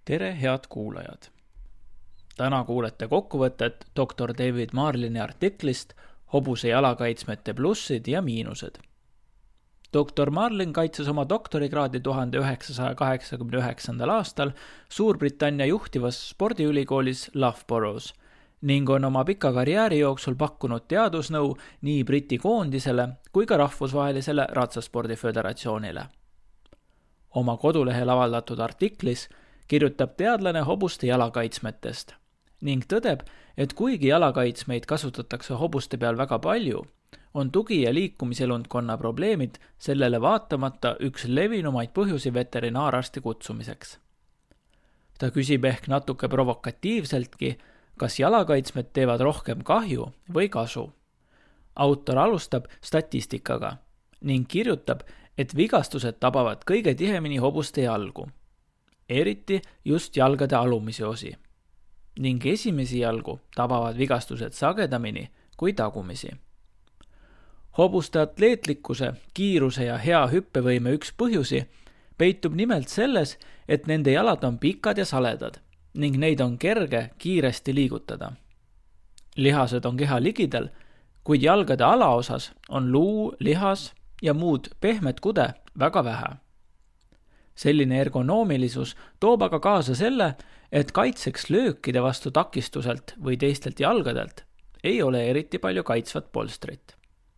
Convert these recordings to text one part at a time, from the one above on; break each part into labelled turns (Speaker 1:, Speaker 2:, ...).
Speaker 1: Tere, head kuulajad! Täna kuulete kokkuvõtet Dr. David Marlini artiklist Hobuse jalakaitsmete plussid ja miinused. Dr. Marlin kaitses oma doktorikraadi 1989. aastal Suurbritannia juhtivas spordiülikoolis Loughborough's ning on oma pika karjääri jooksul pakkunud teadusnõu nii Briti koondisele kui ka rahvusvahelisele ratsaspordiföderatsioonile. Oma kodulehel avaldatud artiklis kirjutab teadlane hobuste jalakaitsmetest ning tõdeb, et kuigi jalakaitsmeid kasutatakse hobuste peal väga palju, on tugi- ja liikumiselundkonna probleemid sellele vaatamata üks levinumaid põhjusi veterinaararsti kutsumiseks. Ta küsib ehk natuke provokatiivseltki, kas jalakaitsmed teevad rohkem kahju või kasu. Autor alustab statistikaga ning kirjutab, et vigastused tabavad kõige tihemini hobuste jalgu, eriti just jalgade alumisi osi, ning esimesi jalgu tabavad vigastused sagedamini kui tagumisi. Hobuste atleetlikkuse, kiiruse ja hea hüppevõime üks põhjusi peitub nimelt selles, et nende jalad on pikad ja saledad ning neid on kerge kiiresti liigutada. Lihased on keha ligidal, kuid jalgade alaosas on luu, lihas ja muud pehmed kude väga vähe. Selline ergonoomilisus toob aga kaasa selle, et kaitseks löökide vastu takistuselt või teistelt jalgadelt ei ole eriti palju kaitsvat polstrit.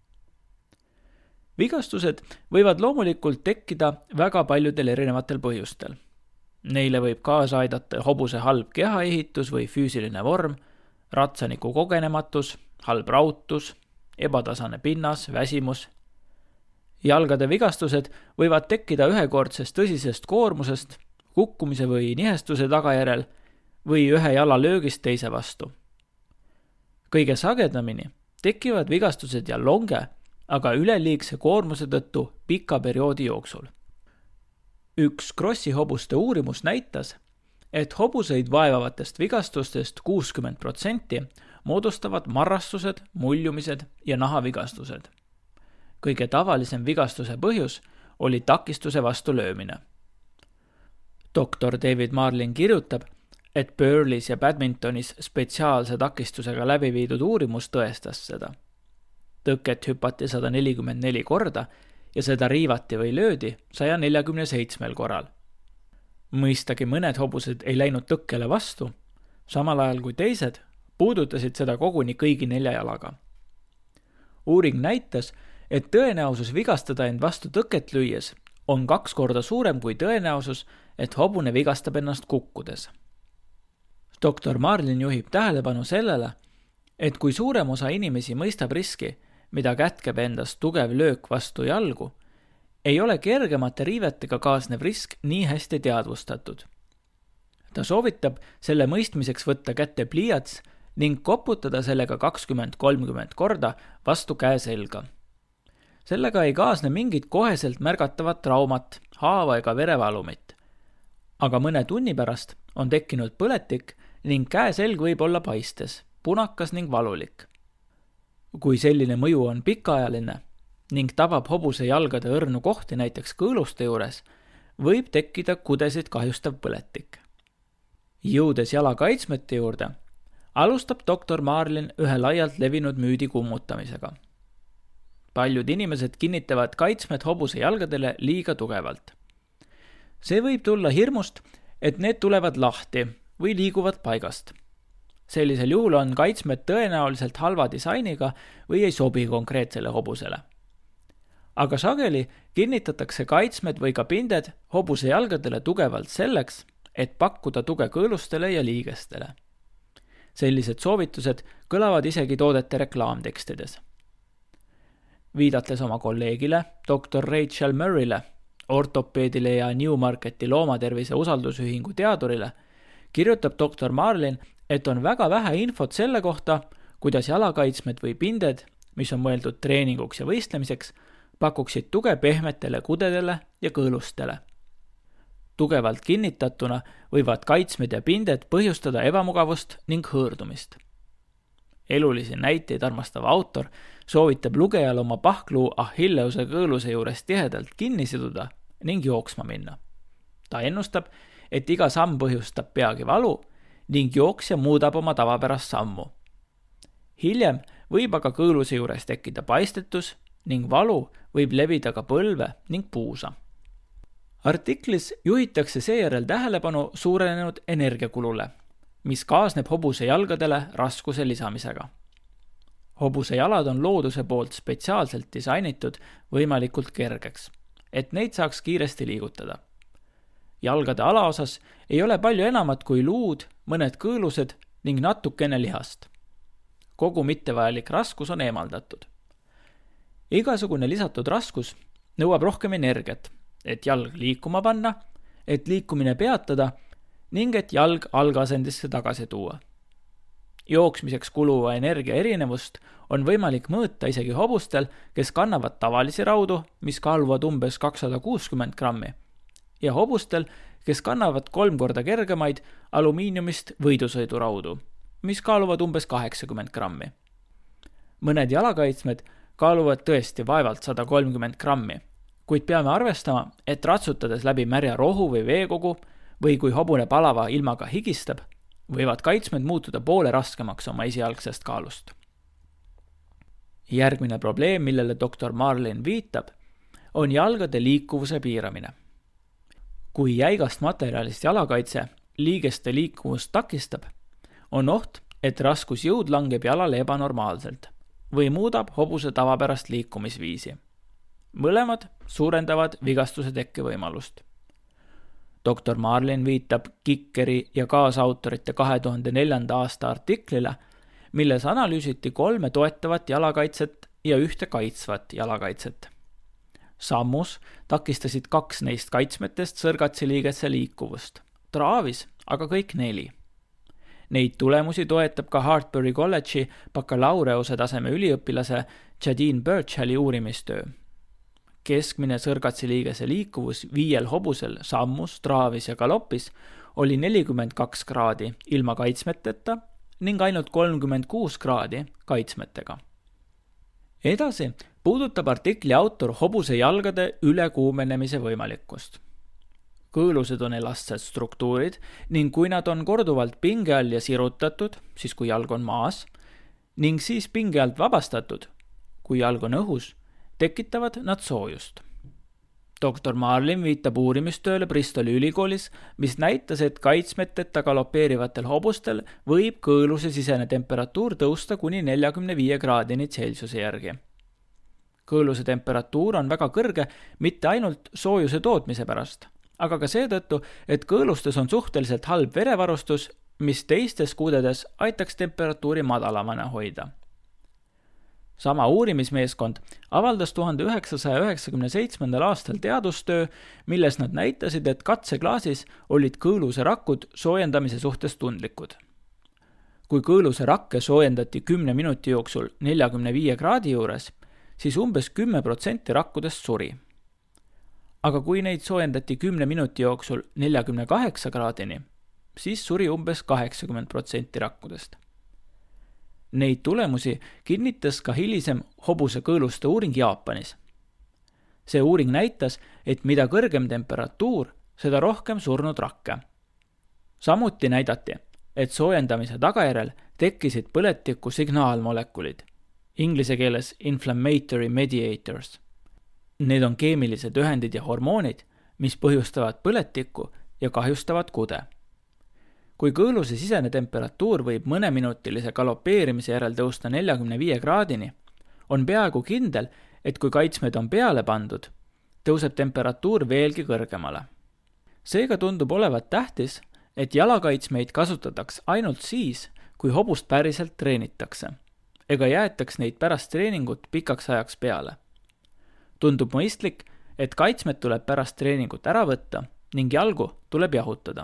Speaker 1: Vigastused võivad loomulikult tekkida väga paljudel erinevatel põhjustel. Neile võib kaasa aidata hobuse halb kehaehitus või füüsiline vorm, ratsaniku kogenematus, halb rautus, ebatasane pinnas, väsimus. Jalgade vigastused võivad tekkida ühekordsest tõsisest koormusest, kukkumise või nihestuse tagajärel või ühe jala löögist teise vastu. Kõige sagedamini tekivad vigastused ja longe, aga üleliigse koormuse tõttu pika perioodi jooksul. Üks Krossi hobuste uurimus näitas, et hobuseid vaevavatest vigastustest 60% moodustavad marrastused, muljumised ja nahavigastused. Kõige tavalisem vigastuse põhjus oli takistuse vastu löömine. Dr. David Marlin kirjutab, et Burleys ja Badmintonis spetsiaalse takistusega läbi viidud uurimus tõestas seda. Tõket hüpati 144 korda ja seda riivati või löödi 147 korral. Mõistagi mõned hobused ei läinud tõkkele vastu, samal ajal kui teised puudutasid seda koguni kõigi 4 jalaga. Uuring näitas, et tõenäosus vigastada end vastu tõket lüües on 2 korda suurem kui tõenäosus, et hobune vigastab ennast kukkudes. Dr. Marlin juhib tähelepanu sellele, et kui suurem osa inimesi mõistab riski, mida kätkeb endast tugev löök vastu jalgu, ei ole kergemate riivetega kaasnev risk nii hästi teadvustatud. Ta soovitab selle mõistmiseks võtta kätte pliiats ning koputada sellega 20-30 korda vastu käe selga. Sellega ei kaasne mingit koheselt märgatavat traumat, haava ega verevalumit, aga mõne tunni pärast on tekkinud põletik ning käe selg võib olla paistes, punakas ning valulik. Kui selline mõju on pikaajaline ning tabab hobuse jalgade õrnu kohti näiteks kõõluste juures, võib tekkida kudesid kahjustav põletik. Jõudes jalakaitsmete juurde, alustab Dr. Marlin ühe laialt levinud müüdi kummutamisega. Paljud inimesed kinnitavad kaitsmed hobuse jalgadele liiga tugevalt. See võib tulla hirmust, et need tulevad lahti või liiguvad paigast. Sellisel juhul on kaitsmed tõenäoliselt halva disainiga või ei sobi konkreetsele hobusele. Aga sageli kinnitatakse kaitsmed või ka pinded hobuse jalgadele tugevalt selleks, et pakkuda tuge kõõlustele ja liigestele. Sellised soovitused kõlavad isegi toodete reklaamtekstides. Viidates oma kolleegile, Dr. Rachel Murrayle, ortopeedile ja Newmarketi loomatervise usaldusühingu teadurile, kirjutab Dr. Marlin, et on väga vähe infot selle kohta, kuidas jalakaitsmed või pinded, mis on mõeldud treeninguks ja võistlemiseks, pakuksid tuge pehmetele kudedele ja kõõlustele. Tugevalt kinnitatuna võivad kaitsmed ja pinded põhjustada ebamugavust ning hõõrdumist. Elulisi näiteid armastav autor soovitab lugejal oma pahkluu Achilleuse kõõluse juures tihedalt kinni siduda ning jooksma minna. Ta ennustab, et iga samm põhjustab peagi valu ning jooksja muudab oma tavapärast sammu. Hiljem võib aga kõõluse juures tekkida paistetus ning valu võib levida ka põlve ning puusa. Artiklis juhitakse seejärel tähelepanu suurenenud energiakulule, mis kaasneb hobuse jalgadele raskuse lisamisega. Hobuse jalad on looduse poolt spetsiaalselt disainitud võimalikult kergeks, et neid saaks kiiresti liigutada. Jalgade alaosas ei ole palju enamat kui luud, mõned kõõlused ning natukene lihast. Kogu mittevajalik raskus on eemaldatud. Igasugune lisatud raskus nõuab rohkem energiat, et jalg liikuma panna, et liikumine peatada ning et jalg algasendisse tagasi tuua. Jooksmiseks kuluva energia erinevust on võimalik mõõta isegi hobustel, kes kannavad tavalisi raudu, mis kaaluvad umbes 260 grammi, ja hobustel, kes kannavad 3 korda kergemaid alumiiniumist võidusõiduraudu, mis kaaluvad umbes 80 grammi. Mõned jalakaitsmed kaaluvad tõesti vaevalt 130 grammi, kuid peame arvestama, et ratsutades läbi märja rohu või veekogu või kui hobune palava ilmaga higistab, võivad kaitsmed muutuda poole raskemaks oma esialgsest kaalust. Järgmine probleem, millele doktor Marlin viitab, on jalgade liikuvuse piiramine. Kui jäigast materjalist jalakaitse liigeste liikuvust takistab, on oht, et raskusjõud langeb jalale ebanormaalselt või muudab hobuse tavapärast liikumisviisi. Mõlemad suurendavad vigastuse tekkevõimalust. Dr. Marlin viitab Kickeri ja kaasautorite 2004. aasta artiklile, milles analüüsiti 3 toetavat jalakaitset ja 1 kaitsvat jalakaitset. Sammus takistasid 2 neist kaitsmetest sõrgatsiliigese liikuvust, traavis aga kõik 4. Neid tulemusi toetab ka Hartbury College'i bakalaureuse taseme üliõpilase Jadine Birchalli uurimistöö. Keskmine sõrgatsiliigese liikuvus 5 hobusel sammus, traavis ja galopis oli 42 kraadi ilma kaitsmeteta ning ainult 36 kraadi kaitsmetega. Edasi puudutab artikli autor hobuse jalgade ülekuumenemise võimalikkust. Kõõlused on elastsed struktuurid ning kui nad on korduvalt pinge all ja sirutatud, siis kui jalg on maas, ning siis pinge alt vabastatud, kui jalg on õhus, tekitavad nad soojust. Dr. Marlin viitab uurimistööle Bristoli ülikoolis, mis näitas, et kaitsmeteta galopeerivatel hobustel võib kõõluse sisene temperatuur tõusta kuni 45 kraadini Celsiuse järgi. Kõõluse temperatuur on väga kõrge mitte ainult soojuse tootmise pärast, aga ka seetõttu, et kõõlustes on suhteliselt halb verevarustus, mis teistes kuudedes aitaks temperatuuri madalamana hoida. Sama uurimismeeskond avaldas 1997. aastal teadustöö, milles nad näitasid, et katseklaasis olid kõõluse rakud soojendamise suhtes tundlikud. Kui kõõluse rakke soojendati 10 minuti jooksul 45 kraadi juures, siis umbes 10% rakkudest suri. Aga kui neid soojendati 10 minuti jooksul 48 kraadini, siis suri umbes 80% rakkudest. Neid tulemusi kinnitas ka hilisem hobuse kõõluste uuring Jaapanis. See uuring näitas, et mida kõrgem temperatuur, seda rohkem surnud rakke. Samuti näidati, et soojendamise tagajärjel tekkisid põletiku signaalmolekulid, inglise keeles inflammatory mediators. Need on keemilised ühendid ja hormoonid, mis põhjustavad põletikku ja kahjustavad kude. Kui kõõluse sisene temperatuur võib mõneminutilise galopeerimise järel tõusta 45 kraadini, on peaaegu kindel, et kui kaitsmed on peale pandud, tõuseb temperatuur veelgi kõrgemale. Seega tundub olevat tähtis, et jalakaitsmeid kasutataks ainult siis, kui hobust päriselt treenitakse, ega jäetaks neid pärast treeningut pikaks ajaks peale. Tundub mõistlik, et kaitsmed tuleb pärast treeningut ära võtta ning jalgu tuleb jahutada.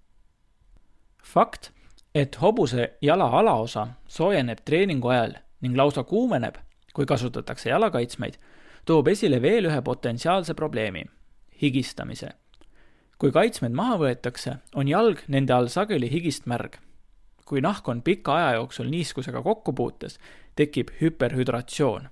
Speaker 1: Fakt, et hobuse jala alaosa soojeneb treeningu ajal ning lausa kuumeneb, kui kasutatakse jalakaitsmeid, toob esile veel ühe potentsiaalse probleemi – higistamise. Kui kaitsmed maha võetakse, on jalg nende all sageli higistmärg. Kui nahk on pika aja jooksul niiskusega kokkupuutes, tekib hüperhüdratsioon.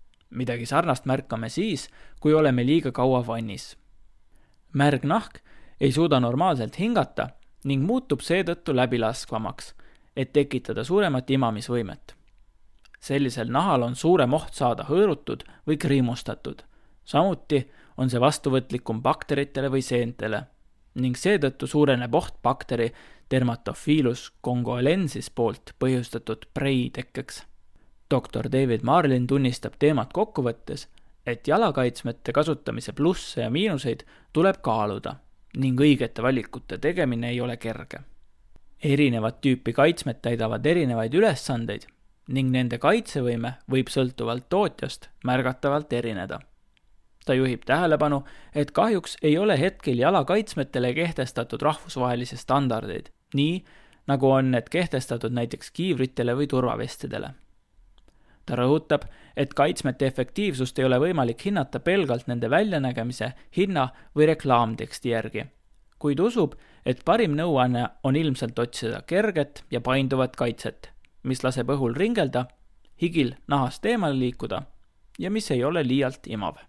Speaker 1: Midagi sarnast märkame siis, kui oleme liiga kaua vannis. Märg nahk ei suuda normaalselt hingata ning muutub seetõttu läbilaskvamaks, et tekitada suuremat imamisvõimet. Sellisel nahal on suurem oht saada hõõrutud või kriimustatud. Samuti on see vastuvõtlikum bakteritele või seentele ning seetõttu suureneb oht bakteri Dermatophilus congolensis poolt põhjustatud prei tekkeks. Dr. David Marlin tunnistab teemat kokkuvõttes, et jalakaitsmete kasutamise plusse ja miinuseid tuleb kaaluda ning õigete valikute tegemine ei ole kerge. Erinevat tüüpi kaitsmed täidavad erinevaid ülesandeid ning nende kaitsevõime võib sõltuvalt tootjast märgatavalt erineda. Ta juhib tähelepanu, et kahjuks ei ole hetkel jalakaitsmetele kehtestatud rahvusvahelisi standardeid, nii nagu on need kehtestatud näiteks kiivritele või turvavestidele. Ta rõhutab, et kaitsmete efektiivsust ei ole võimalik hinnata pelgalt nende väljanägemise, hinna või reklaamteksti järgi, kuid usub, et parim nõuanne on ilmselt otsida kerget ja painduvat kaitset, mis laseb õhul ringelda, higil nahast eemale liikuda ja mis ei ole liialt imav.